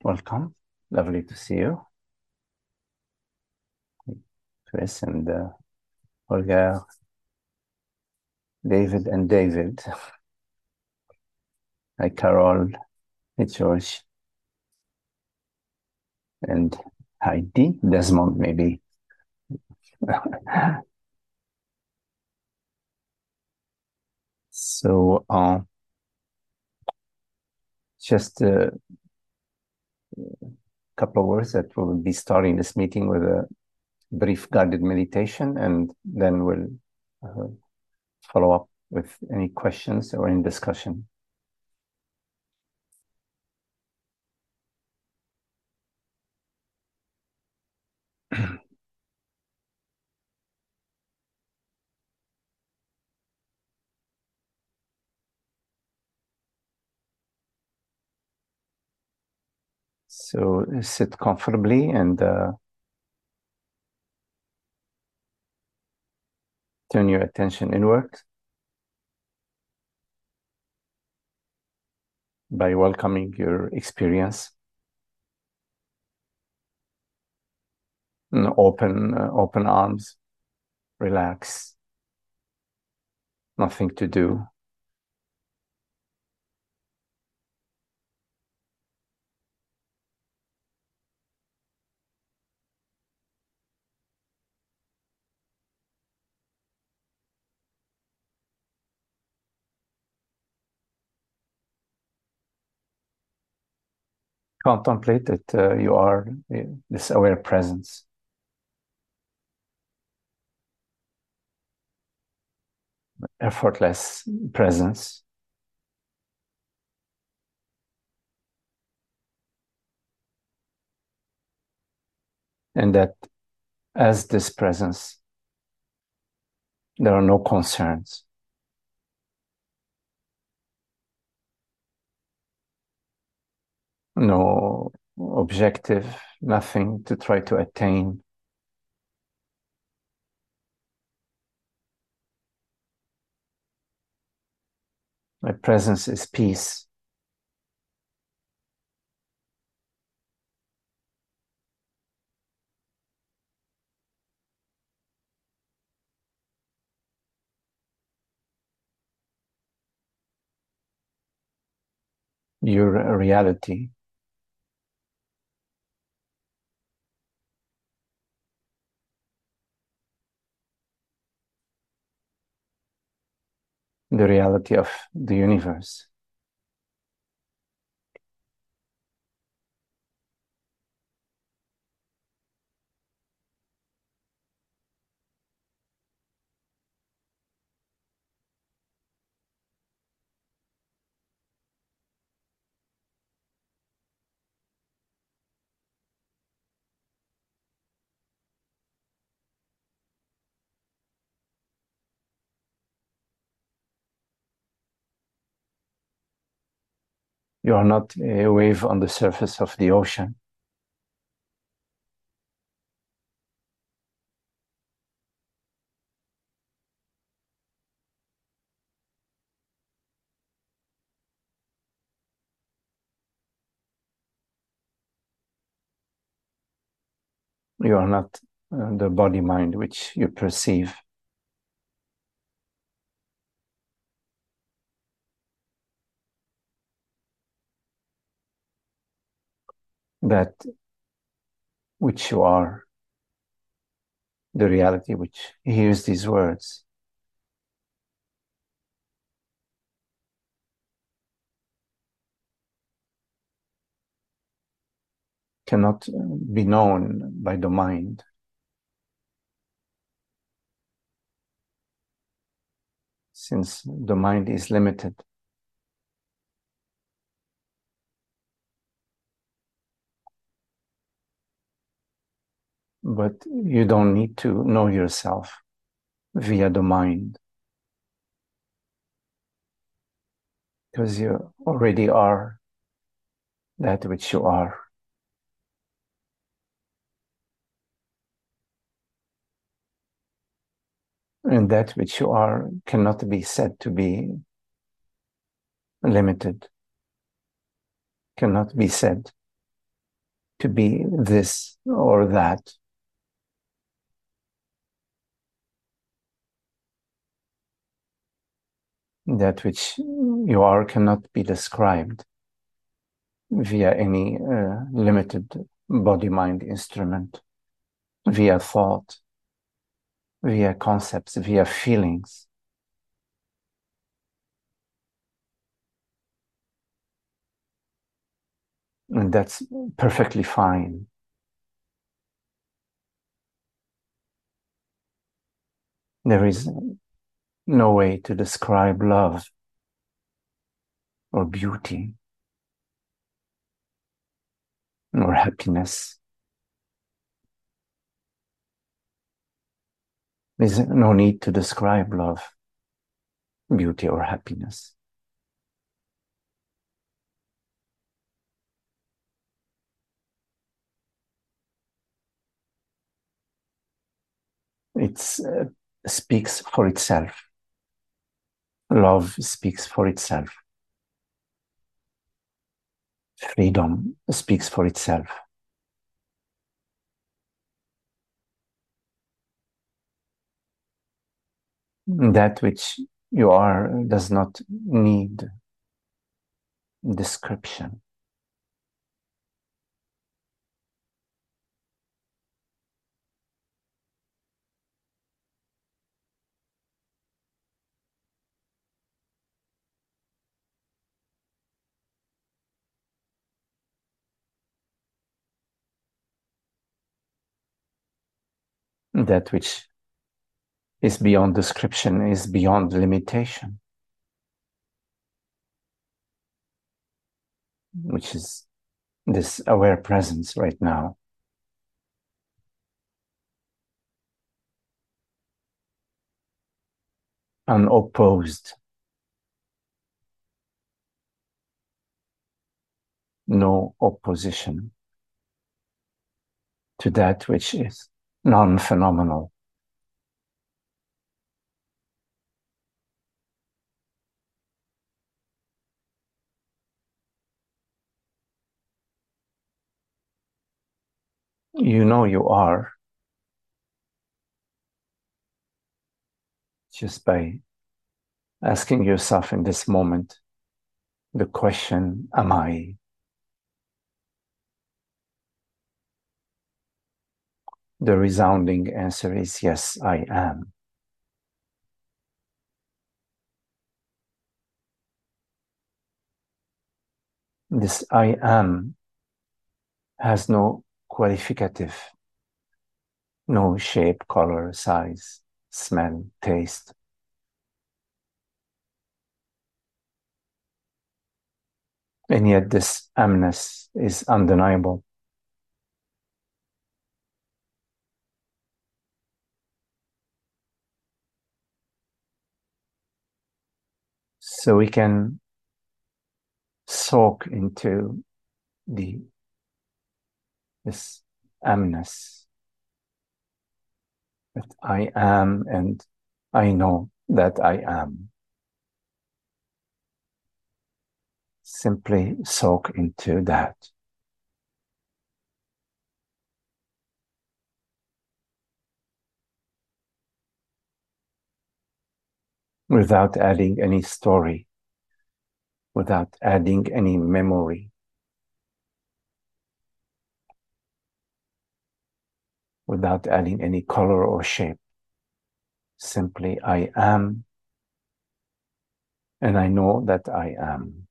Welcome. Lovely to see you. Chris and Holger, David and David. Hi, Carol. Hi, George. And Heidi. Desmond, maybe. So, just a couple of words that we'll be starting this meeting with a brief guided meditation, and then we'll follow up with any questions or any discussion. So sit comfortably and turn your attention inward by welcoming your experience. Open arms, relax, nothing to do. Contemplate that you are this aware presence. Effortless presence. And that as this presence, there are no concerns. No objective, nothing to try to attain. My presence is peace. Your reality. The reality of the universe. You are not a wave on the surface of the ocean. You are not the body-mind which you perceive. That which you are, the reality which hears these words, cannot be known by the mind. Since the mind is limited. But you don't need to know yourself via the mind, because you already are that which you are. And that which you are cannot be said to be limited, cannot be said to be this or that. That which you are cannot be described via any limited body-mind instrument, via thought, via concepts, via feelings. And that's perfectly fine. There is no way to describe love or beauty or happiness. There's no need to describe love, beauty, or happiness. It speaks for itself. Love speaks for itself. Freedom speaks for itself. That which you are does not need description. That which is beyond description is beyond limitation, which is this aware presence right now. Unopposed. No opposition to that which is non-phenomenal. You know you are just by asking yourself in this moment the question, am I? The resounding answer is yes, I am. This I am has no qualificative, no shape, color, size, smell, taste. And yet this amness is undeniable. So we can soak into this amness that I am and I know that I am. Simply soak into that. Without adding any story, without adding any memory, without adding any color or shape. Simply, I am, and I know that I am.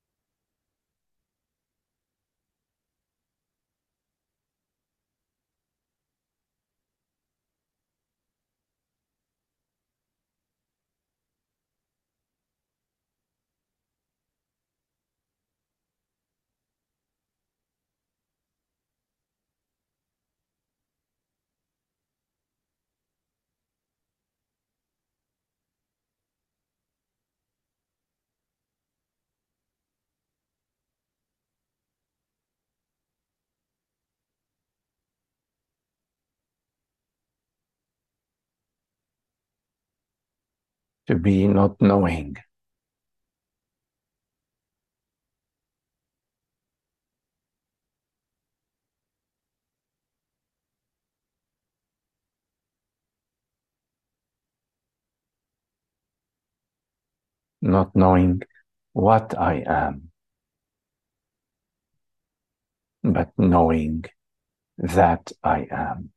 To be not knowing. not knowing what I am, but knowing that I am.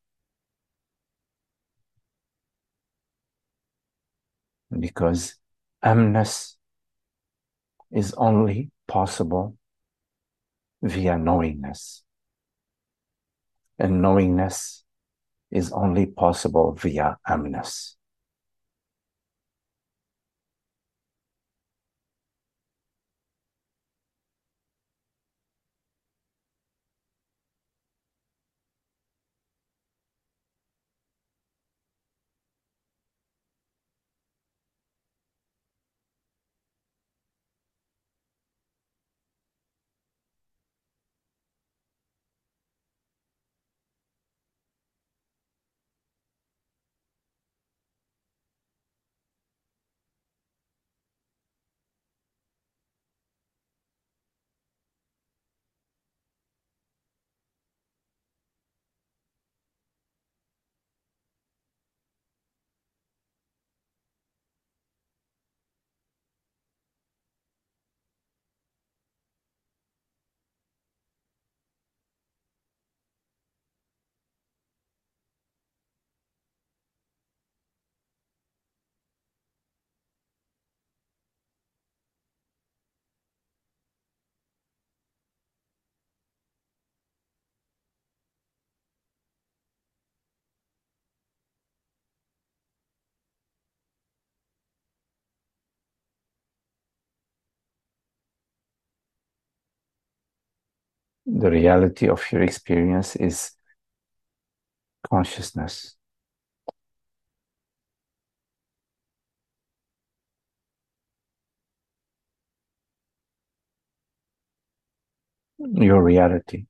Because amness is only possible via knowingness, and knowingness is only possible via amness. The reality of your experience is consciousness. Your reality.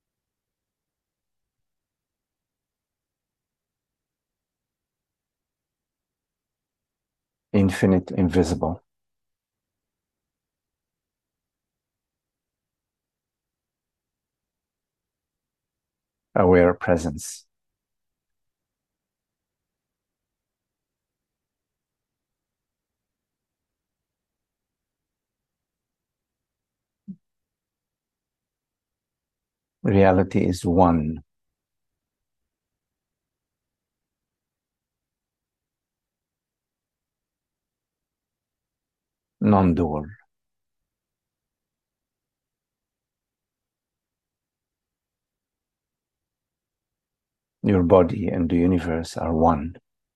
Infinite, invisible. Aware presence. Reality is one. Non-dual. Your body and the universe are one.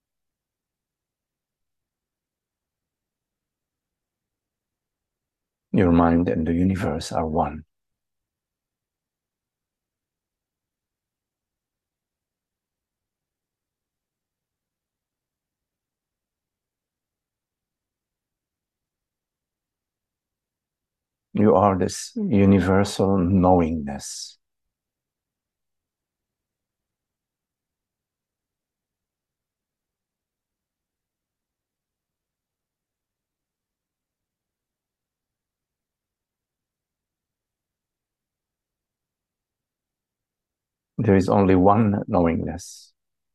Your mind and the universe are one. You are this universal knowingness. There is only one knowingness.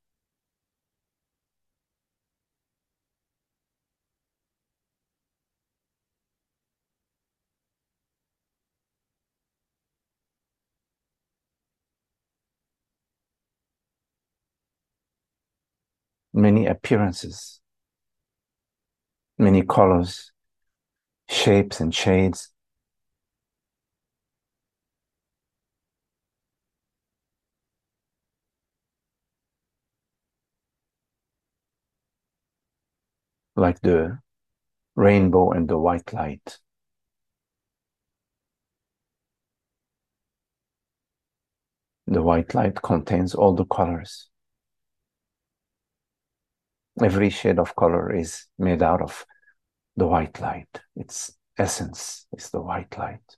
Many appearances, many colors, shapes and shades. Like the rainbow and the white light. The white light contains all the colors. Every shade of color is made out of the white light. Its essence is the white light.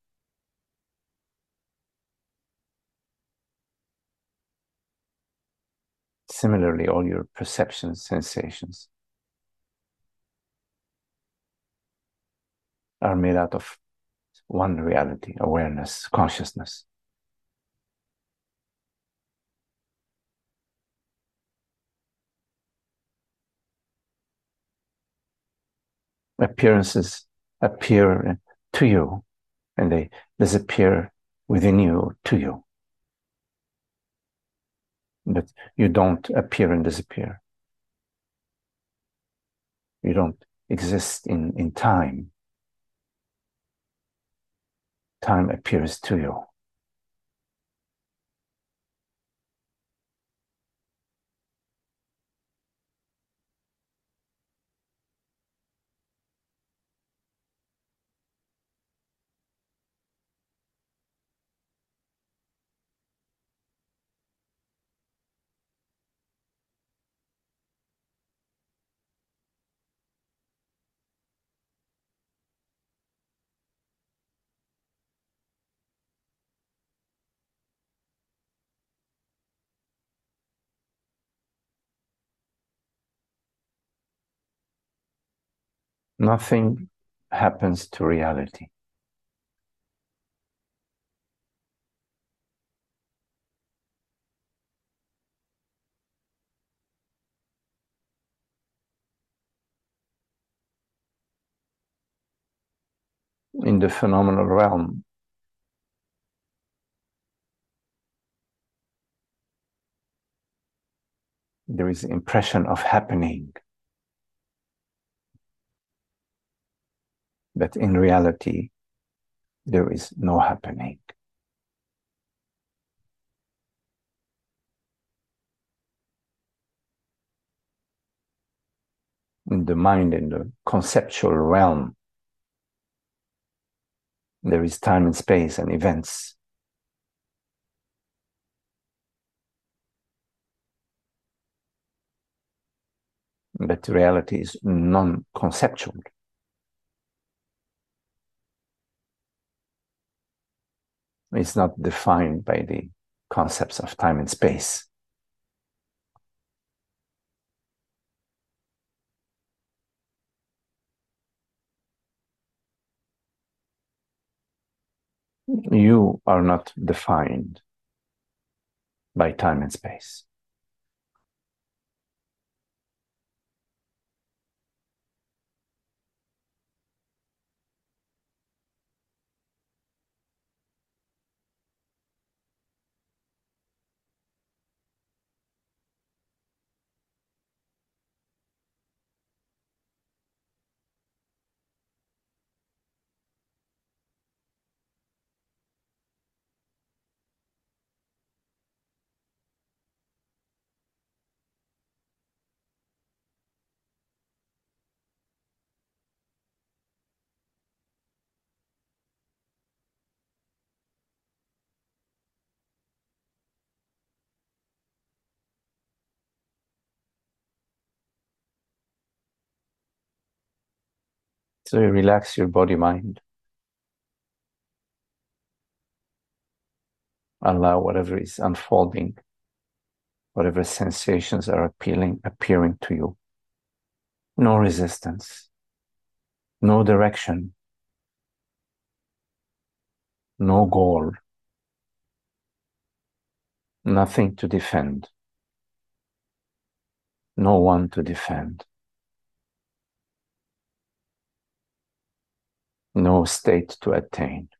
Similarly, all your perceptions, sensations are made out of one reality, awareness, consciousness. appearances appear to you and they disappear within you to you. But you don't appear and disappear. You don't exist in time. Time appears to you. Nothing happens to reality. In the phenomenal realm, there is impression of happening, but in reality, there is no happening. In the mind, in the conceptual realm, there is time and space and events. But reality is non-conceptual. It's not defined by the concepts of time and space. You are not defined by time and space. So you relax your body-mind. Allow whatever is unfolding, whatever sensations are appearing to you. No resistance, no direction, no goal, nothing to defend, no one to defend, no state to attain.